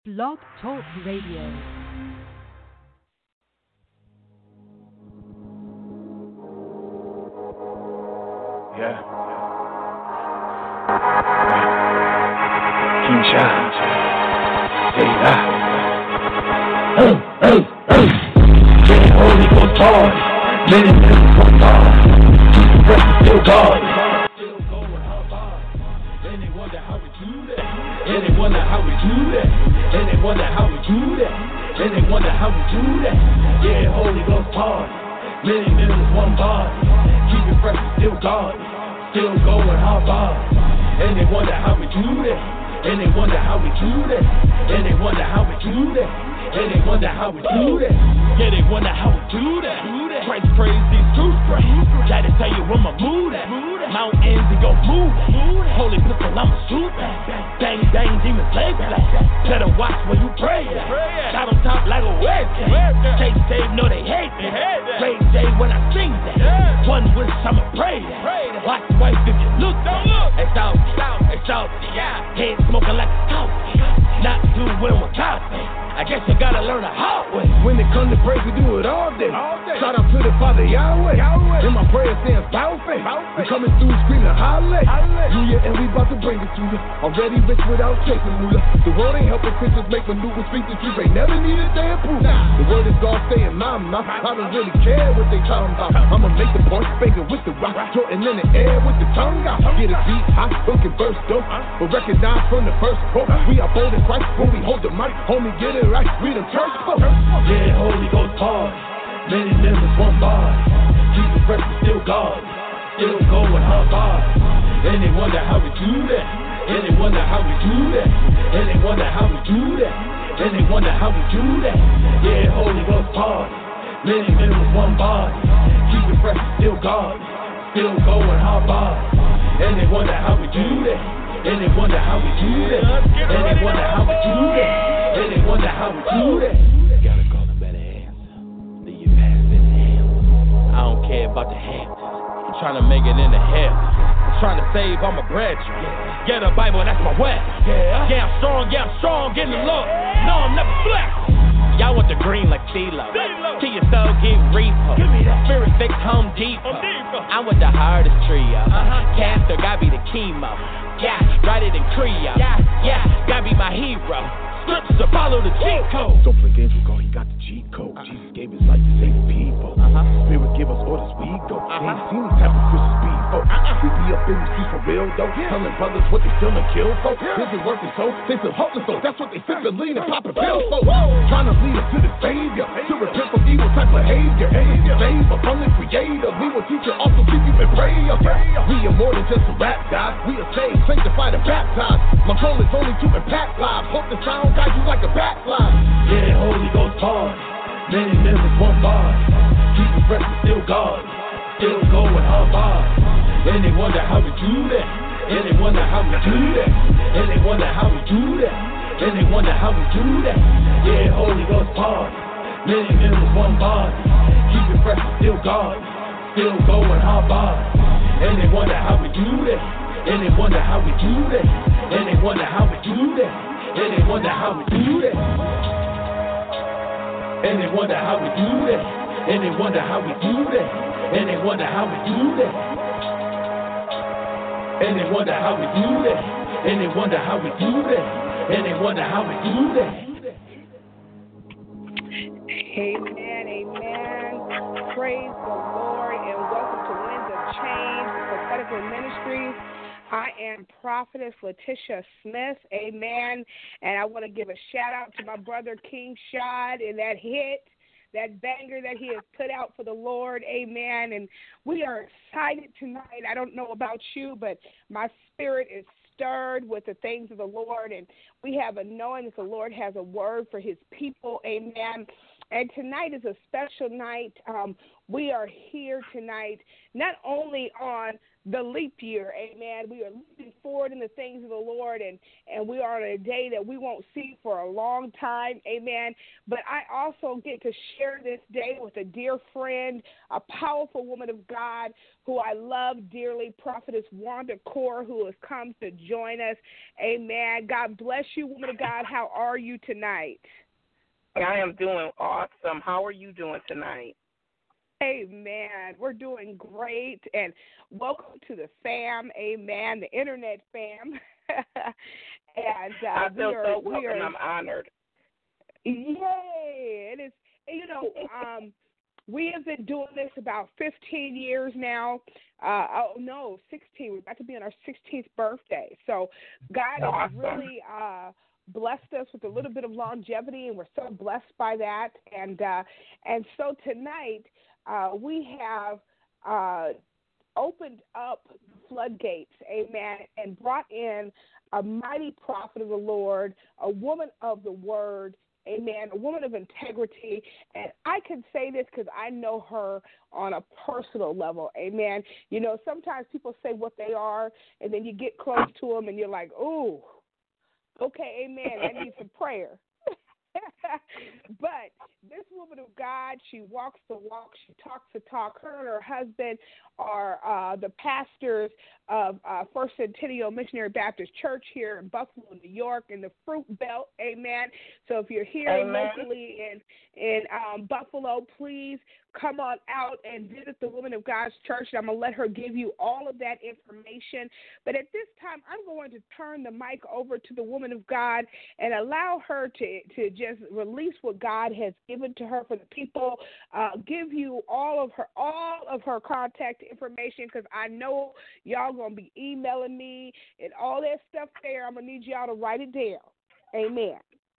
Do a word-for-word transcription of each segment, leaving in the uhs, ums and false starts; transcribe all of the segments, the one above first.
Blog Talk Radio. Yeah. King Shine. Hey, ah. Oh, oh, oh. Get Holy Ghost hard. Let it live from God. Keep the breath still God. Still going how hard. And they wonder how we do that. And they wonder how we do that. And they wonder how we do that. And they wonder how we do that. Yeah, Holy Ghost hard. Many members, one body. Keep it fresh, still God. Still going how far. And they wonder how we do that. And they wonder how we do that. And they wonder how we do that. And they wonder how we do that. Yeah, they wonder how we do that. Christ crazy, true spray. Try to tell you where my mood at. Mountains and go move. Holy pistol, I'ma shoot that. Bang, bang, demons, leg black. Better watch when you pray that. Shot on top like a wedge. Chase Dave, know they hate that. Praise Day when I sing that. One wish, I'ma pray that. Watch the wife if you look. It's out, it's out. Head smoking like a cow. Not doing what coffee. I guess you gotta learn the hard way. When it comes to praise, we do it all day. All day. Shout out to the Father Yahweh. Yahweh. In my prayer saying bow faith. We coming through screaming hallelujah. Hallelujah, and we about to bring it to you. Already rich without chasing moolah. The world ain't helping Christians make maneuvers, speak the truth. They never needed their approval. Nah. The word is God staying my mouth. I don't really care what they talking about. I'ma make the point, banging with the rock. Jordan in the air with the tongue out. Get a beat hot, hook and verse dope. But recognize from the first quote. We are bold in Christ when we hold the mic. Homie, get it right, we the church folk. Yeah, Holy Ghost hard. Many members, one body. Jesus Christ is still God. Still going hard hard. And they wonder how we do that. And they wonder how we do that. And they wonder how we do that. And they wonder how we do that. Yeah, Holy Ghost hard. Many members, one body. Jesus Christ is still God. Still going hard hard. And they wonder how we do that. And they wonder how we do that. And they wonder how we do that. And they wonder how we do that. Gotta call a better answer. Then you pass this hand. I don't care about the hand. I'm trying to make it in the hell. I'm trying to save all my brethren. Get a Bible, that's my weapon. Yeah, yeah, I'm strong, yeah, I'm strong in the Lord. No, I'm never flex. Y'all want the green like CeeLo. Till your soul get repo. Spirit fix Home Depot. I'm with the hardest trio. Uh-huh. Cancer gotta be the chemo. Yeah, write it in Creole. Yeah, yeah, gotta be my hero. Scripts to follow the cheat code. Don't play games with God, he got the cheat code. Uh-huh. Jesus gave his life to save people. Uh-huh. Spirit give us orders, we go. Uh-huh. Ain't seen these type of Christian speed, folks. Uh-uh. We be up in the streets for real, though. Yeah. Telling brothers what they still and kill, folks. Yeah. Busy working so, they feel hopeless, though. That's what they sip and lean and poppin' pills, folks. Trying to lead us to the Savior, to repent from evil type behavior. And to save us from the Creator. We will teach you, also keep you in prayer. We are more than just a rap guys. We are saved, sanctified, and baptized. My goal is only to impact lives. Hope the sound guide you like a backslide. Yeah, Holy Ghost hard. Many members, one body. Jesus Christ is still God. Still going hard hard. And they wonder how we do that. And they wonder how we do that. And they wonder how we do that. And they wonder how we do that. Yeah, Holy Ghost hard. Many members, one body. Jesus Christ is still God. Still going hard hard. And they wonder how we do that. And they wonder how we do that. And they wonder how we do that. And they wonder how we do that. And they wonder how we do that. And they wonder how we do that. And they wonder how we do that. And they wonder how we do that. And they wonder how we do that. And they wonder how we do that. Amen, amen. Praise the Lord and welcome to Winds of Change, Prophetic Ministries. I am Prophetess Letitia Smith, amen, and I want to give a shout out to my brother King Shad and that hit, that banger that he has put out for the Lord, amen, and we are excited tonight. I don't know about you, but my spirit is stirred with the things of the Lord, and we have a knowing that the Lord has a word for his people, amen. And tonight is a special night. Um, we are here tonight not only on the leap year, amen. We are looking forward in the things of the Lord, and, and we are on a day that we won't see for a long time, amen. But I also get to share this day with a dear friend, a powerful woman of God who I love dearly, Prophetess Wanda Core, who has come to join us, amen. God bless you, woman of God. How are you tonight? I am doing awesome. How are you doing tonight? Amen. We're doing great, and welcome to the fam, amen, the internet fam. and uh, I feel we are, so welcome. we are, I'm honored. Yay! It is, you know, um, we have been doing this about fifteen years now. Uh, oh, no, sixteen. We're about to be on our sixteenth birthday. So God awesome. has really uh, blessed us with a little bit of longevity, and we're so blessed by that. And, uh, and so tonight, Uh, we have uh, opened up the floodgates, amen, and brought in a mighty prophet of the Lord, a woman of the word, amen, a woman of integrity. And I can say this because I know her on a personal level, amen. You know, sometimes people say what they are, and then you get close to them, and you're like, ooh, okay, amen, I need some prayer. But this woman of God, she walks the walk, she talks the talk. Her and her husband are uh, the pastors of uh, First Centennial Missionary Baptist Church here in Buffalo, New York, in the Fruit Belt, amen. So if you're here amen. locally in, in um, Buffalo, please come on out and visit the Woman of God's Church. I'm going to let her give you all of that information. But at this time, I'm going to turn the mic over to the Woman of God and allow her to, to just release what God has given to her for the people, uh, give you all of her all of her contact information, because I know y'all going to be emailing me and all that stuff there. I'm going to need y'all to write it down. Amen.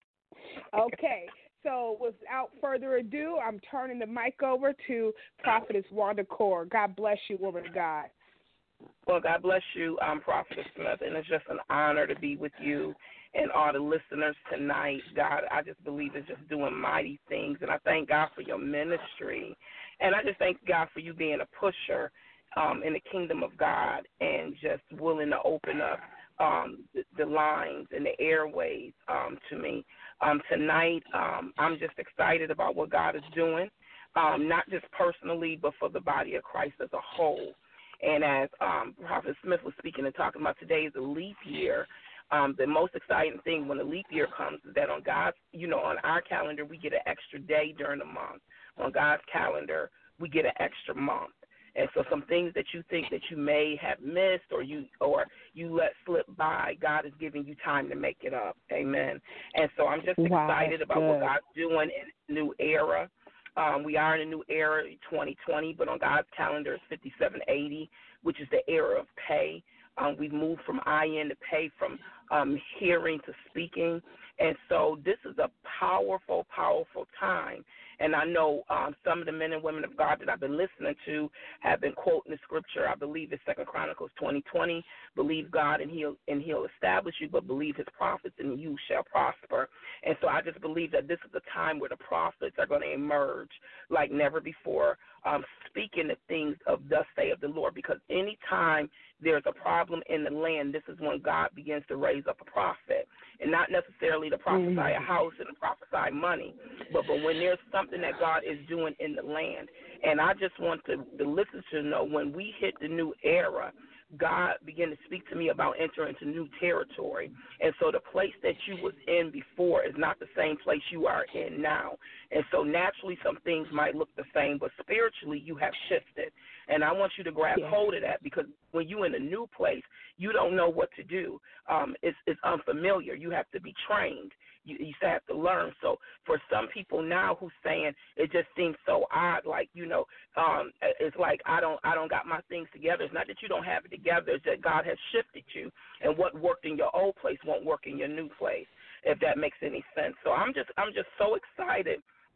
Okay. So without further ado, I'm turning the mic over to Prophetess Wanda Core. God bless you, woman of God. Well, God bless you, um, Prophetess Smith, and it's just an honor to be with you and all the listeners tonight. God, I just believe is just doing mighty things, and I thank God for your ministry. And I just thank God for you being a pusher um, in the kingdom of God and just willing to open up um, the, the lines and the airways um, to me. Um, tonight, um, I'm just excited about what God is doing, um, not just personally, but for the body of Christ as a whole. And as um, Prophet Smith was speaking and talking about, today is a leap year. Um, the most exciting thing when the leap year comes is that on God's, you know, on our calendar, we get an extra day during the month. On God's calendar, we get an extra month. And so some things that you think that you may have missed or you or you let slip by, God is giving you time to make it up. Amen. And so I'm just wow, excited about good. what God's doing in a new era. Um, we are in a new era, twenty twenty, but on God's calendar it's fifty-seven eighty, which is the era of pay. Um, we've moved from I N to pay, from um, hearing to speaking. And so this is a powerful, powerful time. And I know um, some of the men and women of God that I've been listening to have been quoting the scripture. I believe it's Second Chronicles twenty twenty. Believe God and he'll and he'll establish you, but believe his prophets and you shall prosper. And so I just believe that this is a time where the prophets are going to emerge like never before, um, speaking the things of thus saith the Lord, because any time there's a problem in the land, this is when God begins to raise up a prophet. And not necessarily to prophesy a house and to prophesy money, but, but when there's something that God is doing in the land. And I just want to, the listeners to know, when we hit the new era, God began to speak to me about entering into new territory. And so the place that you was in before is not the same place you are in now. And so naturally some things might look the same, but spiritually you have shifted. And I want you to grab yeah. hold of that, because when you're in a new place, you don't know what to do. Um, it's, it's unfamiliar. You have to be trained. You, you have to learn. So for some people now who's saying it just seems so odd, like, you know, um, it's like I don't I don't got my things together. It's not that you don't have it together. It's that God has shifted you, and what worked in your old place won't work in your new place, if that makes any sense. So I'm just I'm just so excited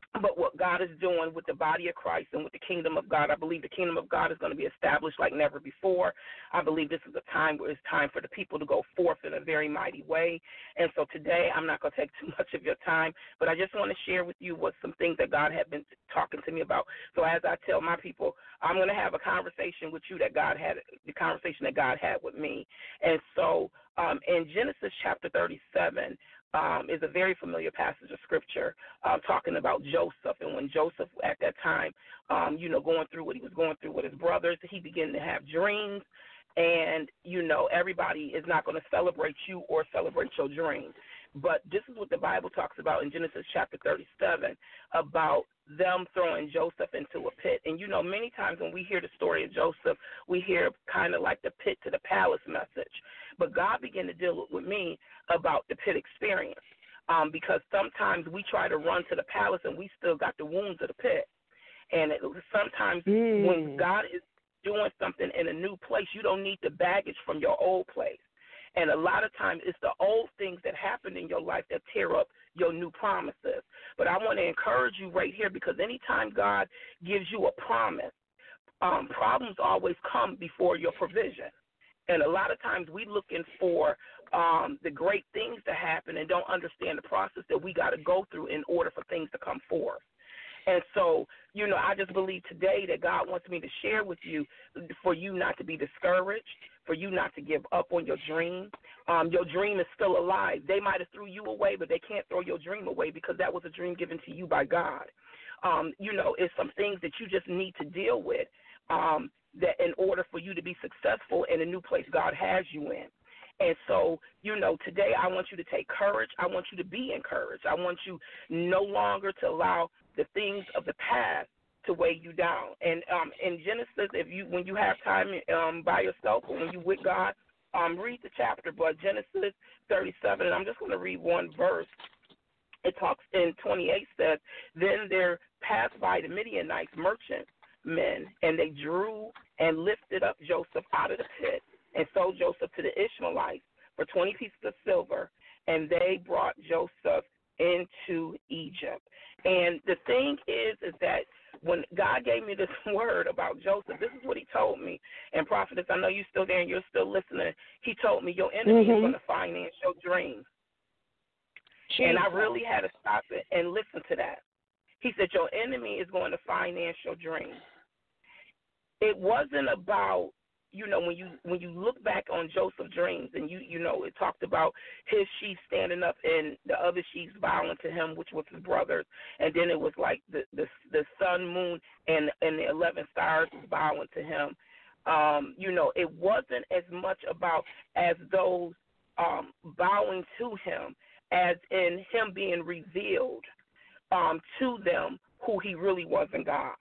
But what God is doing with the body of Christ and with the kingdom of God, I believe the kingdom of God is going to be established like never before. I believe this is a time where it's time for the people to go forth in a very mighty way. And so today I'm not going to take too much of your time, but I just want to share with you what some things that God had been talking to me about. So as I tell my people, I'm going to have a conversation with you that God had, the conversation that God had with me. And so um, in Genesis chapter thirty-seven, Um, is a very familiar passage of scripture uh, talking about Joseph. And when Joseph, at that time, um, you know, going through what he was going through with his brothers, he began to have dreams. And, you know, everybody is not going to celebrate you or celebrate your dreams. But this is what the Bible talks about in Genesis chapter thirty-seven about them throwing Joseph into a pit. And, you know, many times when we hear the story of Joseph, we hear kind of like the pit to the palace message. But God began to deal with me about the pit experience um, because sometimes we try to run to the palace and we still got the wounds of the pit. And it, sometimes mm. when God is doing something in a new place, you don't need the baggage from your old place. And a lot of times it's the old things that happen in your life that tear up your new promises. But I want to encourage you right here because anytime God gives you a promise, um, problems always come before your provision. And a lot of times we looking for um, the great things to happen and don't understand the process that we got to go through in order for things to come forth. And so, you know, I just believe today that God wants me to share with you for you not to be discouraged, for you not to give up on your dream. Um, your dream is still alive. They might have threw you away, but they can't throw your dream away because that was a dream given to you by God. Um, you know, it's some things that you just need to deal with um, that in order for you to be successful in a new place God has you in. And so, you know, today I want you to take courage. I want you to be encouraged. I want you no longer to allow the things of the past to weigh you down. And um, in Genesis, if you when you have time um, by yourself or when you with God, um, read the chapter. But Genesis thirty-seven, and I'm just going to read one verse. It talks in twenty-eight says, then there passed by the Midianites merchantmen, and they drew and lifted up Joseph out of the pit and sold Joseph to the Ishmaelites for twenty pieces of silver, and they brought Joseph into Egypt. And the thing is, is that when God gave me this word about Joseph, this is what he told me. And Prophetess, I know you're still there and you're still listening. He told me your enemy mm-hmm. is going to finance your dreams. Jesus. And I really had to stop it and listen to that. He said your enemy is going to finance your dreams. It wasn't about, you know, when you when you look back on Joseph's dreams and, you you know, it talked about his sheep standing up and the other sheep bowing to him, which was his brothers. And then it was like the the, the sun, moon, and, and the eleven stars was bowing to him. Um, you know, it wasn't as much about as those um, bowing to him as in him being revealed um, to them who he really was in God.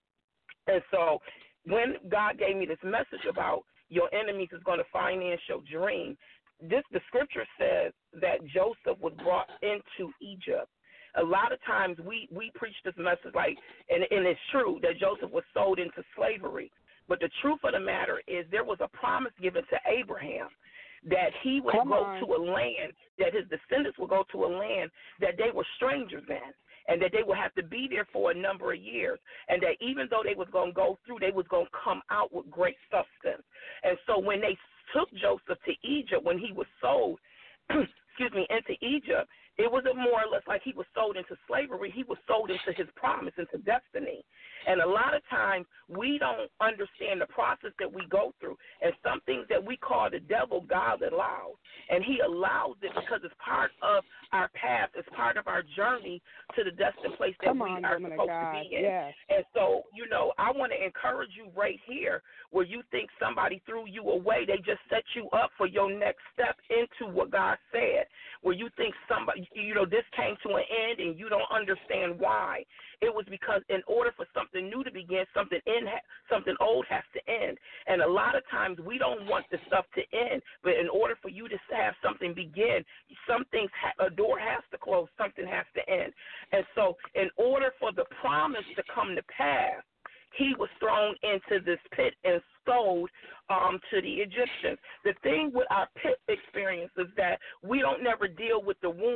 And so when God gave me this message about your enemies is going to finance your dream, this the scripture says that Joseph was brought into Egypt. A lot of times we, we preach this message like, and, and it's true that Joseph was sold into slavery. But the truth of the matter is there was a promise given to Abraham that he would Come go on. to a land, that his descendants would go to a land that they were strangers in, and that they would have to be there for a number of years, and that even though they was going to go through, they was going to come out with great substance. And so when they took Joseph to Egypt, when he was sold, excuse me, into Egypt, it was more or less like he was sold into slavery. He was sold into his promise, into destiny. And a lot of times we don't understand the process that we go through. And some things that we call the devil, God allows. And he allows it because it's part of our path. It's part of our journey to the destined place that Come we on, are supposed God. to be in. Yes. And so, you know, I want to encourage you right here where you think somebody threw you away. They just set you up for your next step into what God said. Where you think somebody, you know, this came to an end and you don't understand why. It was because in order for something new to begin, something in, something old has to end. And a lot of times we don't want the stuff to end, but in order for you to have something begin, some things, a door has to close, something has to end. And so in order for the promise to come to pass, he was thrown into this pit and sold um, to the Egyptians. The thing with our pit experience is that we don't never deal with the wounds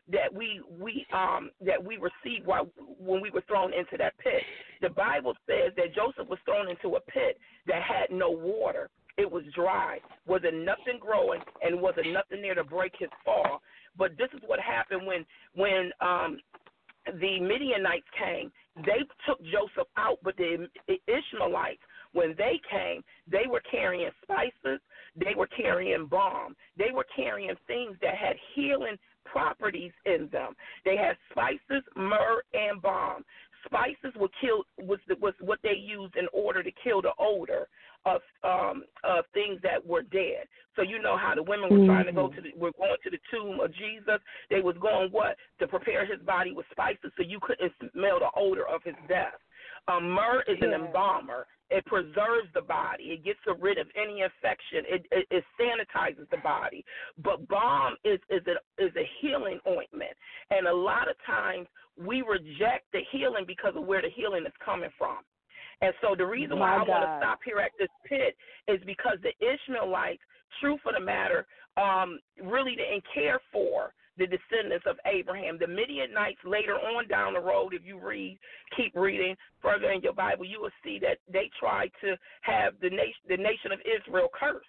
that we we um that we received while when we were thrown into that pit. The Bible says that Joseph was thrown into a pit that had no water. It was dry. Wasn't nothing growing, and wasn't nothing there to break his fall. But this is what happened when when um the Midianites came. They took Joseph out, but the Ishmaelites, when they came, they were carrying spices, they were carrying balm, they were carrying things that had healing properties in them. They had spices, myrrh, and balm. Spices were killed was was what they used in order to kill the odor of um of things that were dead. So you know how the women were mm-hmm. trying to go to the were going to the tomb of Jesus. They was going what to prepare his body with spices so you couldn't smell the odor of his death. Um, myrrh is yeah. an embalmer. It preserves the body. It gets rid of any infection. It, it, it sanitizes the body. But balm is is a, is a healing ointment. And a lot of times we reject the healing because of where the healing is coming from. And so the reason why My I God. want to stop here at this pit is because the Ishmaelites, true for the matter, um, really didn't care for the descendants of Abraham. The Midianites later on down the road, if you read, keep reading further in your Bible, you will see that they tried to have the nation, the nation of Israel cursed.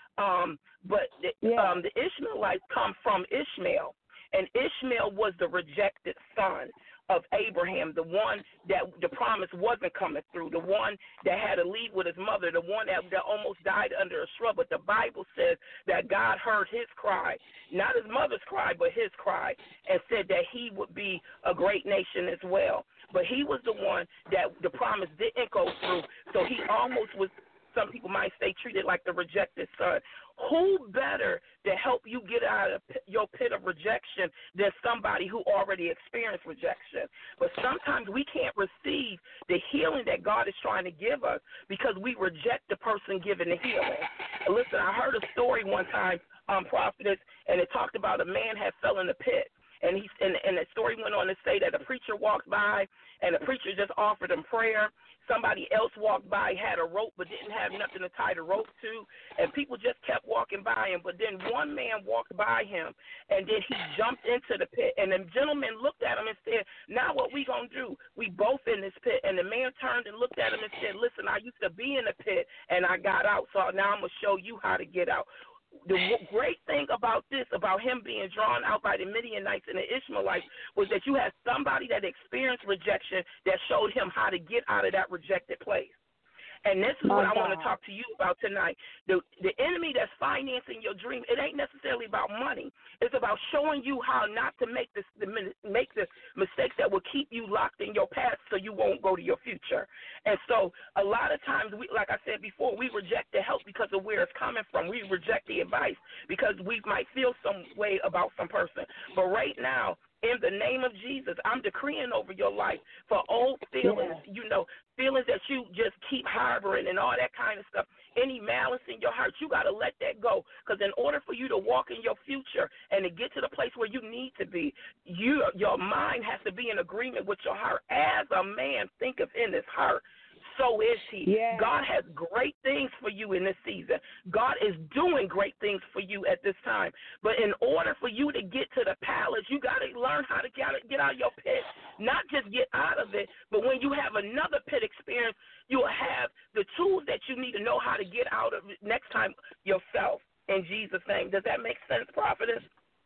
Um, but the, yeah. um, the Ishmaelites come from Ishmael, and Ishmael was the rejected son of Abraham, the one that the promise wasn't coming through, the one that had to leave with his mother, the one that, that almost died under a shrub. But the Bible says that God heard his cry, not his mother's cry, but his cry, and said that he would be a great nation as well. But he was the one that the promise didn't go through, so he almost was, some people might say, treated like the rejected son. Who better to help you get out of your pit of rejection than somebody who already experienced rejection? But sometimes we can't receive the healing that God is trying to give us because we reject the person giving the healing. Listen, I heard a story one time, um, prophetess, and it talked about a man had fell in the pit. And he and, and the story went on to say that a preacher walked by, and the preacher just offered him prayer. Somebody else walked by, had a rope, but didn't have nothing to tie the rope to, and people just kept walking by him. But then one man walked by him, and then he jumped into the pit, and the gentleman looked at him and said, now what we going to do? We both in this pit. And the man turned and looked at him and said, listen, I used to be in the pit, and I got out, so now I'm going to show you how to get out. The great thing about this, about him being drawn out by the Midianites and the Ishmaelites, was that you had somebody that experienced rejection that showed him how to get out of that rejected place. And this is My what I God. want to talk to you about tonight. The the enemy that's financing your dream, it ain't necessarily about money. It's about showing you how not to make this the make the mistakes that will keep you locked in your past so you won't go to your future. And so a lot of times, we, like I said before, we reject the help because of where it's coming from. We reject the advice because we might feel some way about some person. But right now, in the name of Jesus, I'm decreeing over your life for old feelings, yeah. you know, feelings that you just keep harboring and all that kind of stuff. Any malice in your heart, you got to let that go. Because in order for you to walk in your future and to get to the place where you need to be, you, your mind has to be in agreement with your heart. As a man thinketh in his heart, so is he. Yeah. God has great things for you in this season. God is doing great things for you at this time. But in order for you to get to the palace, you got to learn how to get out, get out of your pit. Not just get out of it, but when you have another pit experience, you'll have the tools that you need to know how to get out of it next time yourself. In Jesus' name. Does that make sense, prophetess?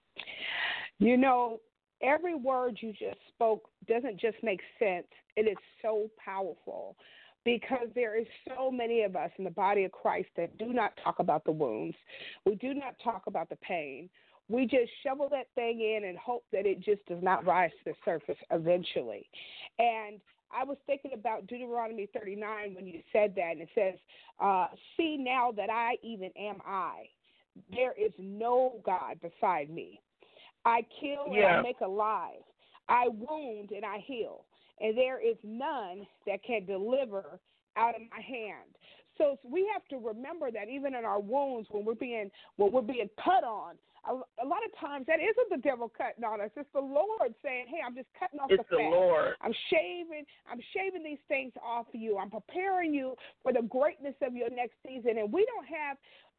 You know, every word you just spoke doesn't just make sense. It is so powerful. Because there is so many of us in the body of Christ that do not talk about the wounds. We do not talk about the pain. We just shovel that thing in and hope that it just does not rise to the surface eventually. And I was thinking about Deuteronomy thirty-nine when you said that, and it says, uh, see now that I even am I. There is no God beside me. I kill yeah. and I make alive. I wound and I heal. And there is none that can deliver out of my hand. So we have to remember that even in our wounds, when we're being when we're being cut on, a, a lot of times that isn't the devil cutting on us. It's the Lord saying, "Hey, I'm just cutting off it's the fat. The Lord. I'm shaving. I'm shaving these things off of you. I'm preparing you for the greatness of your next season." And we don't have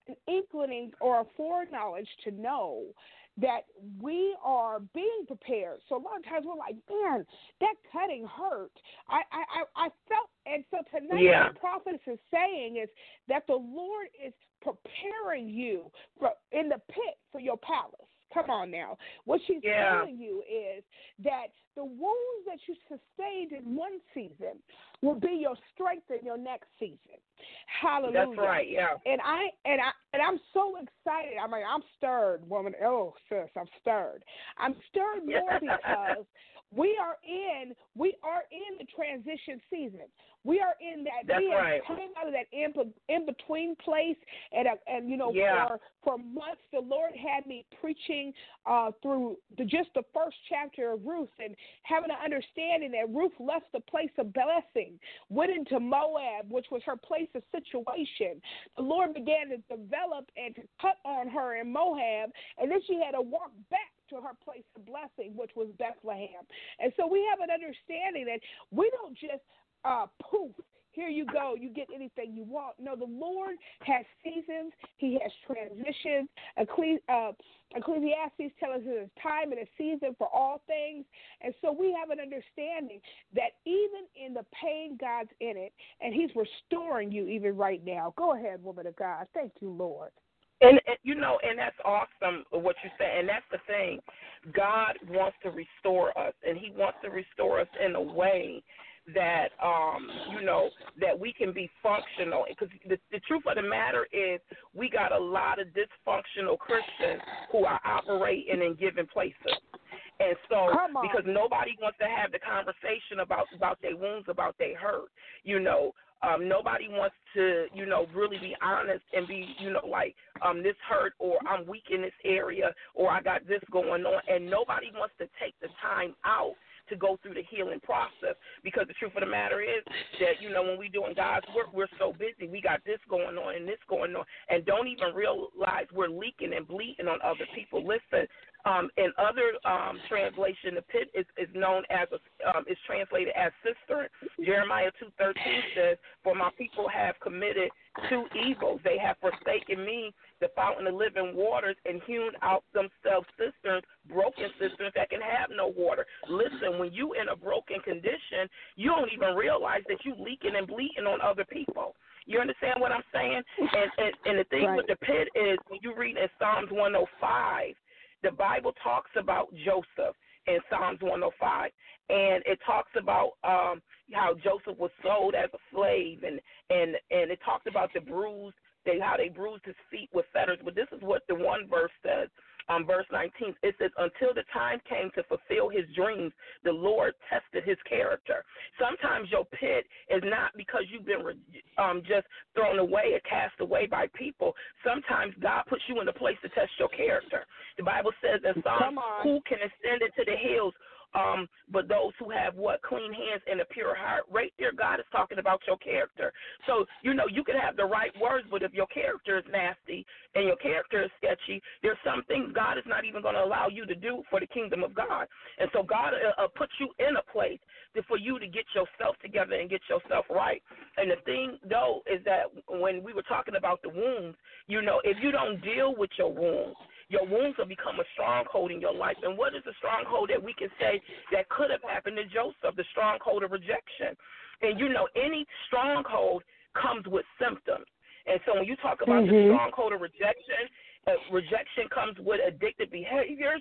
an inkling or a foreknowledge to know that we are being prepared. So a lot of times we're like, man, that cutting hurt. I I, I felt, and so tonight yeah. what the prophet is saying is that the Lord is preparing you for in the pit for your palace. Come on now. What she's yeah. telling you is that the wounds that you sustained in one season will be your strength in your next season. Hallelujah. That's right, yeah. And I and I and I'm so excited. I mean, I'm stirred, woman. Oh, sis, I'm stirred. I'm stirred more because we are in we are in the transition season. We are in that That's being right. coming out of that in, in between place, and uh, and you know yeah. for for months the Lord had me preaching uh, through the, just the first chapter of Ruth and having an understanding that Ruth left the place of blessing, went into Moab, which was her place of situation. The Lord began to develop and to cut on her in Moab, and then she had to walk back to her place of blessing, which was Bethlehem. And so we have an understanding that we don't just Uh, poof, here you go, you get anything you want. No, the Lord has seasons. He has transitions. Ecclesi- uh, Ecclesiastes tells us there's time and a season for all things. And so we have an understanding that even in the pain, God's in it, and he's restoring you even right now. Go ahead, woman of God. Thank you, Lord. And, and you know, and that's awesome what you said. And that's the thing. God wants to restore us, and he wants to restore us in a way that, um, you know, that we can be functional. Because the, the truth of the matter is we got a lot of dysfunctional Christians who are operating in given places. And so, because nobody wants to have the conversation about, about their wounds, about their hurt, you know, um, nobody wants to, you know, really be honest and be, you know, like um, this hurt or I'm weak in this area or I got this going on. And nobody wants to take the time out to go through the healing process, because the truth of the matter is that, you know, when we're doing God's work, we're so busy. We got this going on and this going on, and don't even realize we're leaking and bleeding on other people. Listen, um, in other um, translation, the pit is, is known as, a, um, is translated as cistern. Jeremiah two thirteen says, for my people have committed two evils. They have forsaken me, the fountain of living waters, and hewn out themselves cisterns, broken cisterns that can have no water. Listen, when you in a broken condition, you don't even realize that you leaking and bleeding on other people. You understand what I'm saying? And and, and the thing right. with the pit is, when you read in Psalms one oh five, the Bible talks about Joseph in Psalms one oh five, and it talks about um, how Joseph was sold as a slave, and, and, and it talks about the bruise, they, how they bruised his feet with fetters. But this is what the one verse says. Um, verse nineteen, it says, until the time came to fulfill his dreams, the Lord tested his character. Sometimes your pit is not because you've been um, just thrown away or cast away by people. Sometimes God puts you in a place to test your character. The Bible says in Psalms, who can ascend into the hills? Um, but those who have what? Clean hands and a pure heart. Right there, God is talking about your character. So, you know, you can have the right words, but if your character is nasty and your character is sketchy, there's some things God is not even going to allow you to do for the kingdom of God. And so God uh, uh, puts you in a place to, for you to get yourself together and get yourself right. And the thing, though, is that when we were talking about the wounds, you know, if you don't deal with your wounds, your wounds will become a stronghold in your life. And what is the stronghold that we can say that could have happened to Joseph? The stronghold of rejection. And, you know, any stronghold comes with symptoms. And so when you talk about mm-hmm. the stronghold of rejection, uh, rejection comes with addictive behaviors.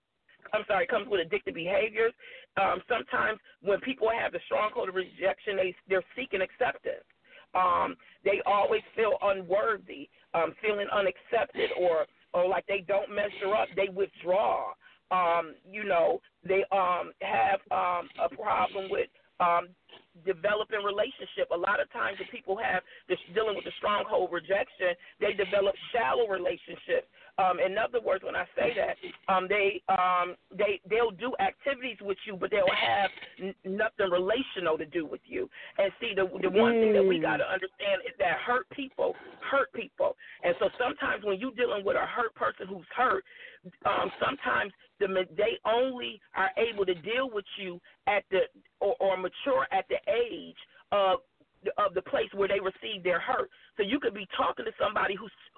I'm sorry, comes with addictive behaviors. Um, sometimes when people have the stronghold of rejection, they, they're seeking acceptance. Um, they always feel unworthy, um, feeling unaccepted, or or like they don't measure up, they withdraw. Um, you know, they um, have um, a problem with um, developing relationship. A lot of times when people have this dealing with the stronghold rejection, they develop shallow relationships. Um, in other words, when I say that, um, they um, they they'll do activities with you, but they'll have n- nothing relational to do with you. And see, the the one mm. thing that we got to understand is that hurt people hurt people. And so sometimes when you're dealing with a hurt person who's hurt, um, sometimes the, they only are able to deal with you at the or, or mature at the age of of the place where they receive their hurt. So you could be talking to somebody who's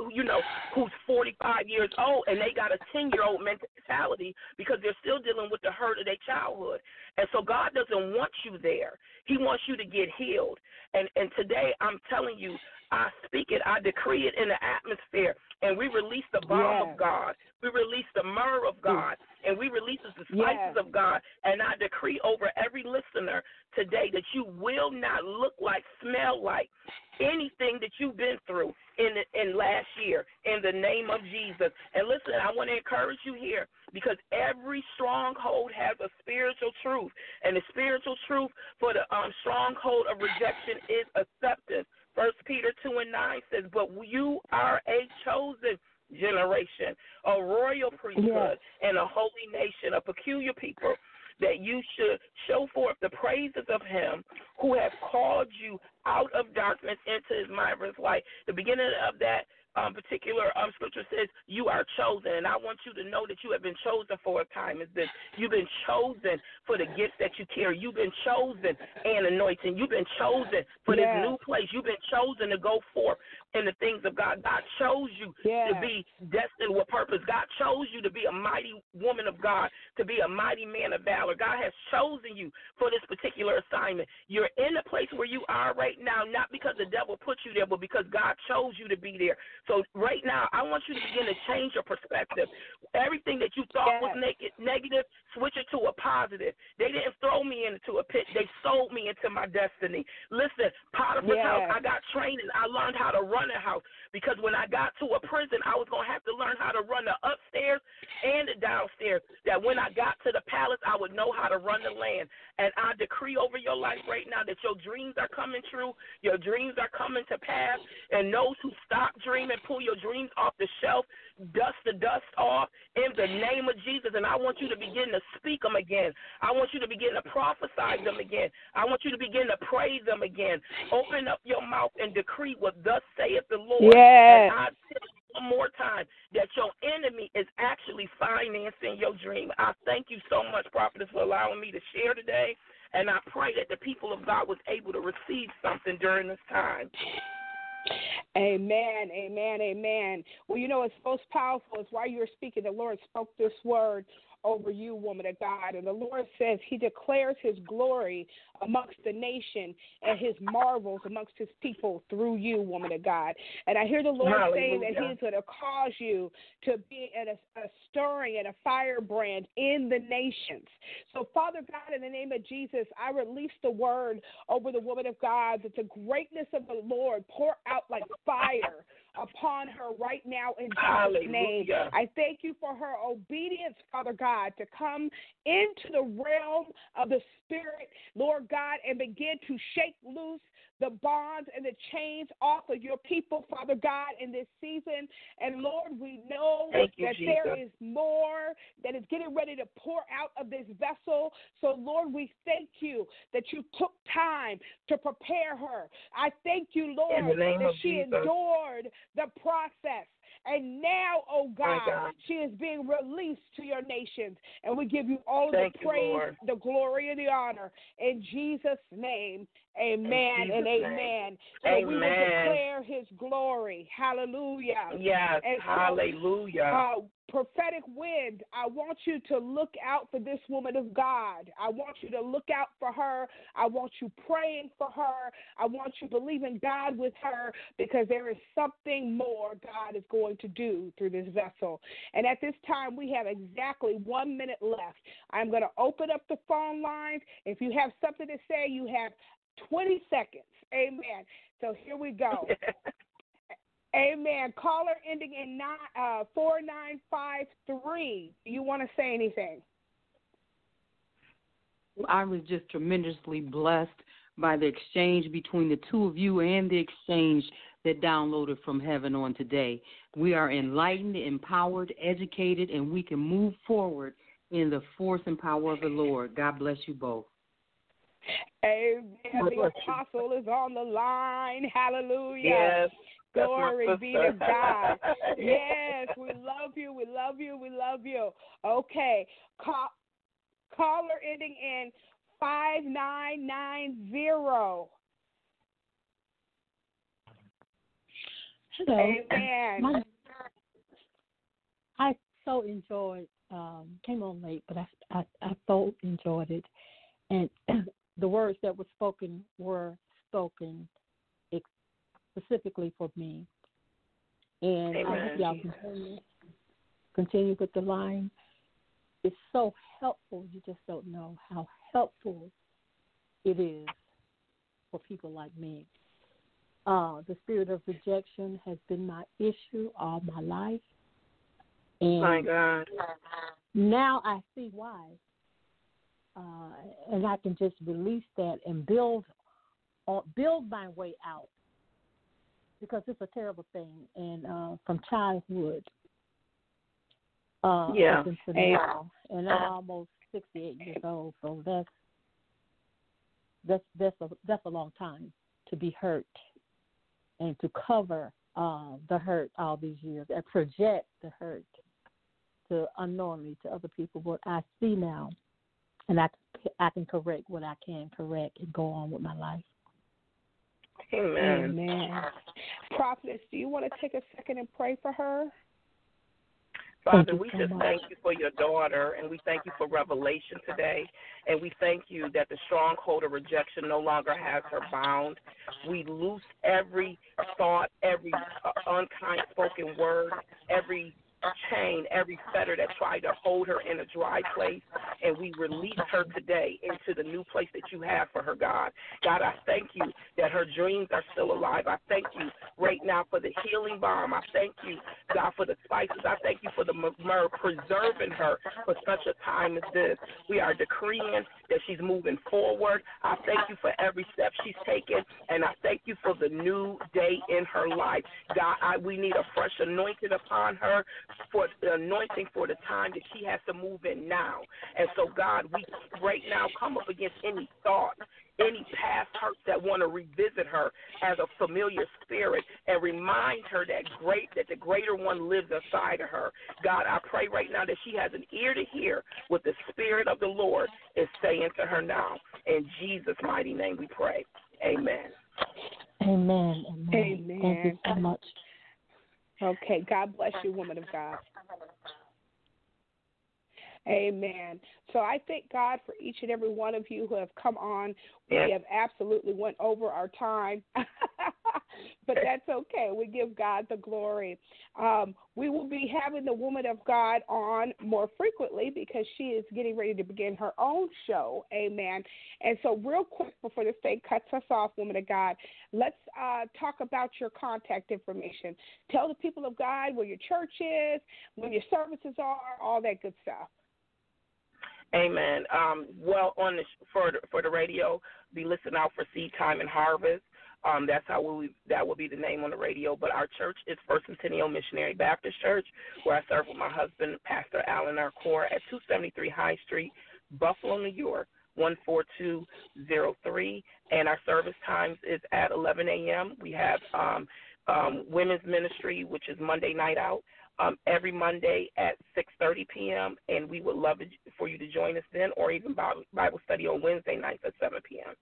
you know, who's forty-five years old and they got a ten-year-old mentality because they're still dealing with the hurt of their childhood. And so God doesn't want you there. He wants you to get healed. And and today I'm telling you, I speak it, I decree it in the atmosphere, and we release the balm yes. of God. We release the myrrh of God, and we release the spices yes. of God. And I decree over every listener today that you will not look like, smell like anything that you've been through in the, in last year, in the name of Jesus. And listen, I want to encourage you here because every stronghold has a spiritual truth, and the spiritual truth for the um, stronghold of rejection is acceptance. First Peter two and nine says, but you are a chosen generation, a royal priesthood, yes. and a holy nation, a peculiar people, that you should show forth the praises of him who has called you out of darkness into his marvelous light. The beginning of that um, particular um, scripture says you are chosen, and I want you to know that you have been chosen for a time as this. You've been chosen for the gifts that you carry. You've been chosen and anointed. You've been chosen for yes. this new place. You've been chosen to go forth in the things of God. God chose you yes. to be destined with purpose. God chose you to be a mighty woman of God, to be a mighty man of valor. God has chosen you for this particular assignment. You're in the place where you are right now, not because the devil put you there, but because God chose you to be there. So right now, I want you to begin to change your perspective. Everything that you thought yes. was naked, negative, switch it to a positive. They didn't throw me into a pit. They sold me into my destiny. Listen, Potiphar's yes. house, I got training. I learned how to run a house because when I got to a prison, I was going to have to learn how to run the upstairs and the downstairs, that when I got to the palace, I would know how to run the land. And I decree over your life right now that your dreams are coming true, your dreams are coming to pass, and those who stop dreaming, pull your dreams off the shelf, dust the dust off in the name of Jesus. And I want you to begin to speak them again. I want you to begin to prophesy them again. I want you to begin to praise them again. Open up your mouth and decree what thus saith the Lord. Yes. And I tell you one more time that your enemy is actually financing your dream. I thank you so much, Prophetess, for allowing me to share today. And I pray that the people of God was able to receive something during this time. Amen, amen, amen. Well, you know, it's most powerful. It's while you were speaking, the Lord spoke this word over you, woman of God. And the Lord says he declares his glory amongst the nation and his marvels amongst his people through you, woman of God. And I hear the Lord Hallelujah. saying that he's going to cause you to be at a, a stirring and a firebrand in the nations. So, Father God, in the name of Jesus, I release the word over the woman of God that the greatness of the Lord pour out like fire upon her right now in Jesus' Hallelujah. name. I thank you for her obedience, Father God, to come into the realm of the Spirit, Lord God, and begin to shake loose the bonds and the chains off of your people, Father God, in this season. And Lord, we know Thank you, that Jesus. there is more that is getting ready to pour out of this vessel. So, Lord, we thank you that you took time to prepare her. I thank you, Lord, that she Jesus. endured the process. And now, oh God, God, she is being released to your nations. And we give you all of Thank the you, praise, Lord. the glory, and the honor. In Jesus' name, amen Jesus' and name. amen. So Amen. we will declare his glory. Hallelujah. Yes, And so, hallelujah. uh, prophetic wind, I want you to look out for this woman of God. I want you to look out for her. I want you praying for her. I want you believing God with her, because there is something more God is going to do through this vessel. And at this time, we have exactly one minute left. I'm going to open up the phone lines. If you have something to say, you have twenty seconds. Amen. So here we go. Amen. Caller ending in nine, uh, four nine five three. Do you want to say anything? I was just tremendously blessed by the exchange between the two of you and the exchange that downloaded from heaven on today. We are enlightened, empowered, educated, and we can move forward in the force and power of the Lord. God bless you both. Amen. The apostle is on the line. Hallelujah. Yes. Glory be to God. Yes, we love you. We love you. We love you. Okay. Call, caller ending in five nine nine zero. Hello. Amen. My, I so enjoyed, um, came on late, but I, I, I so enjoyed it. And the words that were spoken were spoken ex- specifically for me. And Amen. I hope y'all continue, continue with the line. It's so helpful. You just don't know how helpful it is for people like me. Uh, the spirit of rejection has been my issue all my life. And my God. now I see why. Uh, and I can just release that and build uh, build my way out, because it's a terrible thing. And uh, from childhood uh, yeah. up until now, and I'm almost sixty-eight years old, so that's that's that's a that's a long time to be hurt and to cover uh, the hurt all these years and project the hurt to unknowingly to other people. What I see now, and I I can correct what I can correct and go on with my life. Amen. Amen. Prophetess, do you want to take a second and pray for her? Father, we so just much. thank you for your daughter, and we thank you for revelation today, and we thank you that the stronghold of rejection no longer has her bound. We loose every thought, every uh, unkind spoken word, every chain, every fetter that tried to hold her in a dry place, and we release her today into the new place that you have for her, God. God, I thank you that her dreams are still alive. I thank you right now for the healing balm. I thank you, God, for the spices. I thank you for the myrrh preserving her for such a time as this. We are decreeing that she's moving forward. I thank you for every step she's taken, and I thank you for the new day in her life. God, I, we need a fresh anointing upon her, for the anointing for the time that she has to move in now. And so, God, we right now come up against any thought, any past hurts that want to revisit her as a familiar spirit and remind her that great that the greater one lives inside of her. God, I pray right now that she has an ear to hear what the Spirit of the Lord is saying to her now. In Jesus' mighty name we pray. Amen. Amen. Amen. Amen. Thank you so much. Okay, God bless you, woman of God. Amen. So I thank God for each and every one of you who have come on. Yes. We have absolutely went over our time, but that's okay. We give God the glory. Um, we will be having the woman of God on more frequently because she is getting ready to begin her own show. Amen. And so real quick before this thing cuts us off, woman of God, let's uh, talk about your contact information. Tell the people of God where your church is, where your services are, all that good stuff. Amen. Um, well, on the, for the, for the radio, be listening out for Seed Time and Harvest. Um, that's how we that will be the name on the radio. But our church is First Centennial Missionary Baptist Church, where I serve with my husband, Pastor Alan Arcour, at two seventy-three High Street, Buffalo, New York, one four two zero three. And our service times is at eleven a.m. We have um, um, women's ministry, which is Monday Night Out. Um, every Monday at six thirty p.m., and we would love it for you to join us then, or even Bible study on Wednesday nights at seven p.m.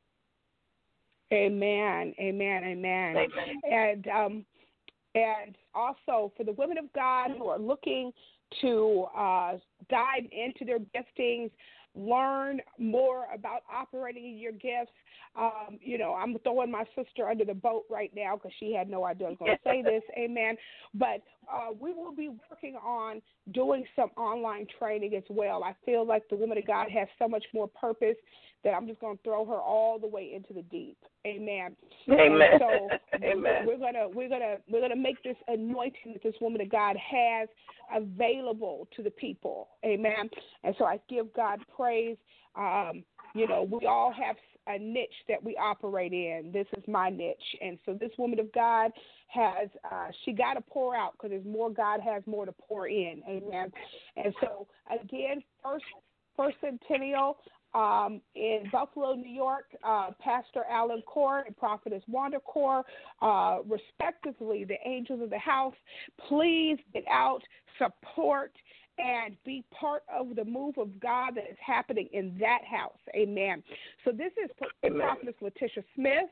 Amen, amen, amen. Amen. And um, and also for the women of God who are looking to uh, dive into their giftings, learn more about operating in your gifts. Um, you know, I'm throwing my sister under the boat right now because she had no idea I was going to say this. Amen. But uh, we will be working on doing some online training as well. I feel like the woman of God has so much more purpose that I'm just going to throw her all the way into the deep. Amen. Amen. And so Amen. we're gonna we're gonna we're gonna make this anointing that this woman of God has available to the people. Amen. And so I give God praise. Um, you know, we all have a niche that we operate in. This is my niche. And so this woman of God has, uh, she got to pour out because there's more, God has more to pour in. Amen. And so, again, first, first Centennial um, in Buffalo, New York, uh, Pastor Alan Core and Prophetess Wanda Core, uh, respectively, the angels of the house. Please get out, support, and be part of the move of God that is happening in that house. Amen. So this is Amen. Prophetess Letitia Smith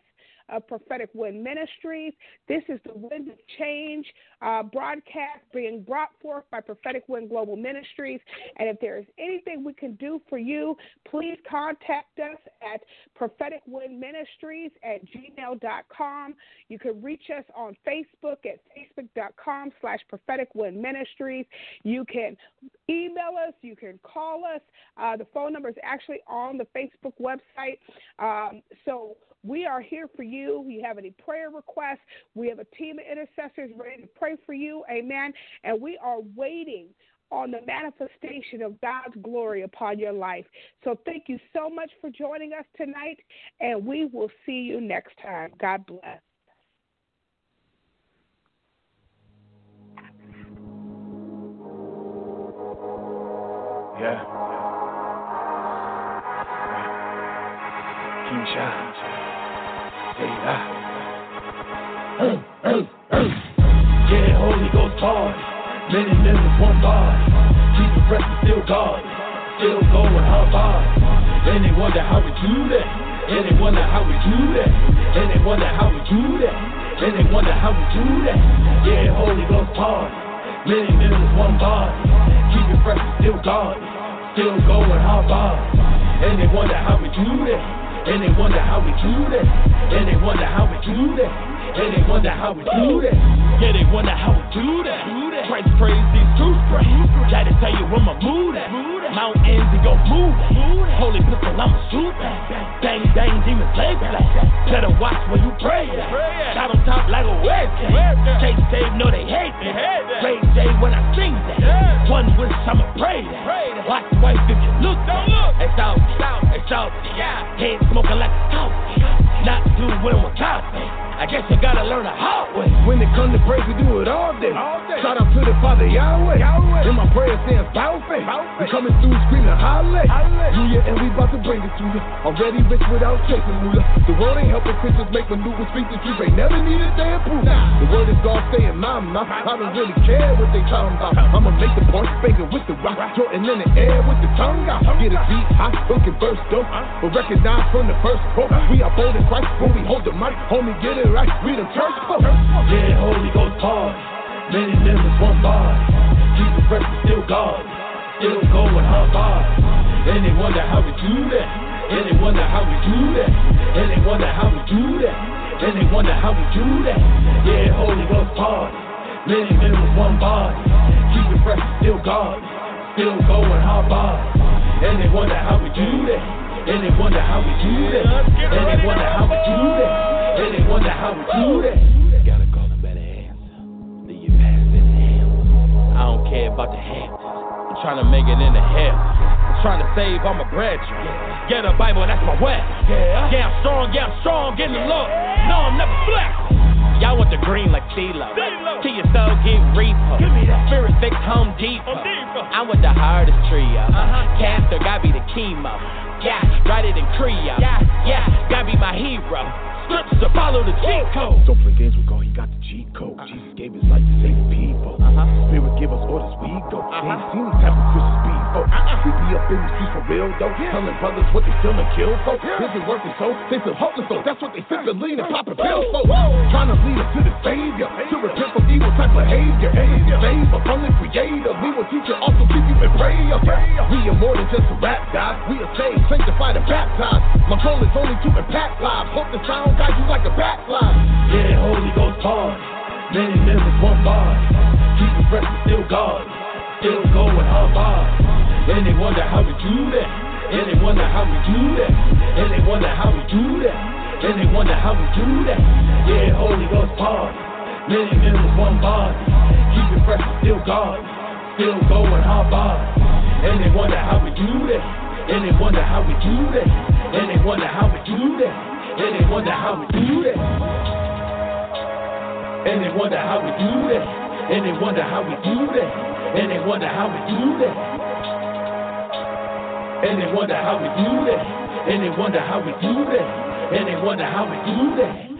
of Prophetic Wind Ministries. This is the Wind of Change uh, broadcast being brought forth by Prophetic Wind Global Ministries. And if there is anything we can do for you, please contact us at prophetic wind ministries at gmail dot com. You can reach us on Facebook at facebook.com slash prophetic wind ministries. You can email us. You can call us. Uh, the phone number is actually on the Facebook website. Um, so we are here for you. If you have any prayer requests, we have a team of intercessors ready to pray for you. Amen. And we are waiting on the manifestation of God's glory upon your life. So thank you so much for joining us tonight, and we will see you next time. God bless. Yeah. King Shah. Hey, ah. Yeah, Holy Ghost party. Many members, one body. Keep the rest still God. Still going hard body. And they wonder how we do that. And they wonder how we do that. And they wonder how we do that. And they wonder how we do that. Yeah, Holy Ghost party. Many members, one body. Keep it fresh, still God. Still going hard body. And they wonder how we do that. And they wonder how we do that. And they wonder how we do that. And they wonder how we do that. Yeah, they wonder how we do that. Christ crazy, too spray. Gotta tell you where my mood at. Mountains, he gon' move. Holy pistol, I'ma shoot that. Bang, bang, demons, leg black. Better watch when you pray that. Shot on top like a wedge. Chase Dave, know they hate that. Ray J when I sing that. One wish, I'ma pray that. Watch the wife if you look. It's out, it's out. Head smoking like a cow. Not doing without me. I guess you gotta learn a hard way. When it comes to praise, we do it all day. All day. Shout out to the Father Yahweh. Yahweh. In my prayer stands bow faith. We coming through screaming hallelujah. Hallelujah, and we about to bring it to you. Already rich without chasing moolah. The world ain't helping Christians make maneuvers, speak the truth. They never needed their approval. Nah. The word is God stay in my mouth. I don't really care what they talking about. I'ma make the point, banging with the rock. Jordan in the air with the tongue out. Get a beat hot, don't get burst though. But recognize from the first quote. We are bold in Christ when we hold the mic. Homie, get it right, we the church folk. Yeah, Holy Ghost party. Many members, one body. Keep the fresh, still God. Still going hard body. And they wonder how we do that. And they wonder how we do that. And they wonder how we do that. And they wonder how we do that. Yeah, Holy Ghost party. Many members, one body. Keep it fresh, still God. Still going hard body. And they wonder how we do that. And they wonder how we do that. And they wonder how we do that. And they wonder how we do that. Gotta call a better answer. Then you pass this hand. I don't care about the hands. I'm trying to make it in the hell. I'm trying to save all my brethren. Get a Bible, that's my weapon. Yeah, I'm strong, yeah, I'm strong in the Lord. No, I'm never flex. Y'all want the green like CeeLo. Till your soul get repo. Spirit fix Home Depot. I'm with the hardest trio. Uh-huh. Castor gotta be the chemo. Yeah, write it in Creole. Yeah, yeah, gotta be my hero. Scripts to follow the cheat code. Don't play games with God, he got the cheat code. Uh-huh. Jesus gave his life to save people. Uh-huh. Spirit give us orders, we go. Uh-huh. Ain't seen these type of Christian speed. Oh, uh-uh. We be up in the streets for real though. Yeah. Telling brothers what they still and kill folks. Yeah. Busy working so, they feel hopeless though. That's what they fit to lean and poppin' pills for. Trying to lead us to the Savior, to repent from evil type behavior. And to save us from the Creator. We will teach you, also keep you in prayer. We are more than just a rap guys. We are saved, sanctified, and baptized. My goal is only to impact lives. Hope the sound guide you like a backslide. Yeah, Holy Ghost party. Many members, one body. Keep it fresh, still God. Still going hard body. And they wonder how we do that. And they wonder how we do that. And they wonder how we do that. And they wonder how we do that. Yeah, Holy Ghost party. Many members, one body. Keep it fresh, still God. Still going hard body. And they wonder how we do that. And they wonder how we do that. And they wonder how we do that. And they wonder how we do that. And they wonder how we do that. And they wonder how we do that. And they wonder how we do that. And they wonder how we do that. And they wonder how we do that. And they wonder how we do that.